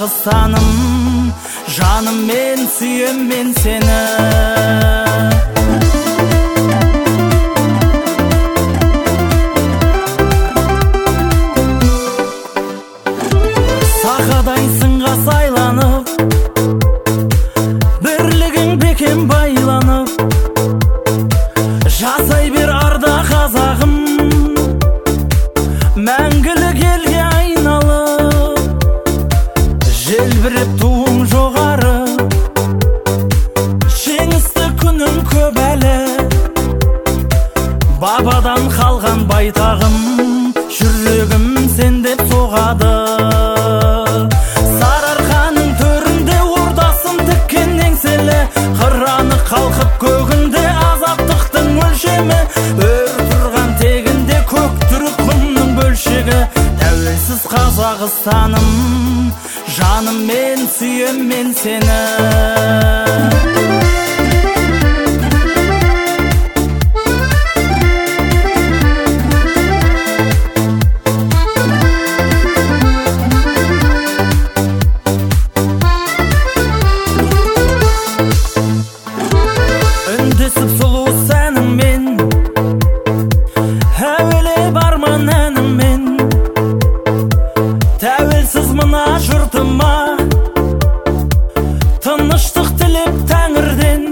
Қазақстаным, жаным мен сүйем мен сені. Сақадай сынға сайланып, бірлігің бекем байланып, жасай бер арда қазағым, мәңгілік елге айналып. Желбіреп туың жоғары, жеңісті күнің көп әлі. Бабадан қалған байтағым, жүрегім сен деп соғады. Сарыарқаның төрінде ордасын тіккен еңселі, қыраны қалқып көгінде азаттықтың өлшемі. Өр тұрған тегінде көк түрік құмның бөлшегі. Тәуелсіз Қазақстаным, жаным мен сүйем мен сені. Үндесіп сұлу сәніңмен, әуелеп арман әніңмен, тәуелсіз мына жұртыма тыныштық тілеп тәңірден.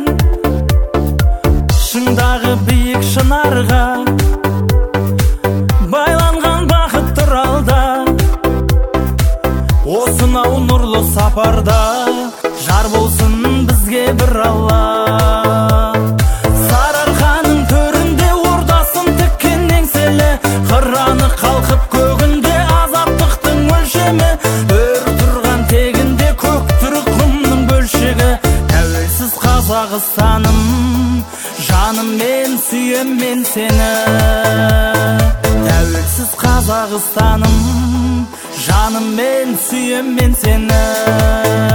Шыңдағы биік шынарға байланған бақыт тұр алда. Осынау нұрлы сапарда жар болсын бізге бір Алла. Сарыарқаның төрінде ордасын тіккен еңселі, қыраны қалқып көгінде азаттықтың өлшемі. Өр тұрған тегінде көк түрік құмның бөлшегі. Тәуелсіз Қазақстаным, жаным мен сүйем мен сені. Тәуелсіз Қазақстаным, жаным мен сүйем мен сені.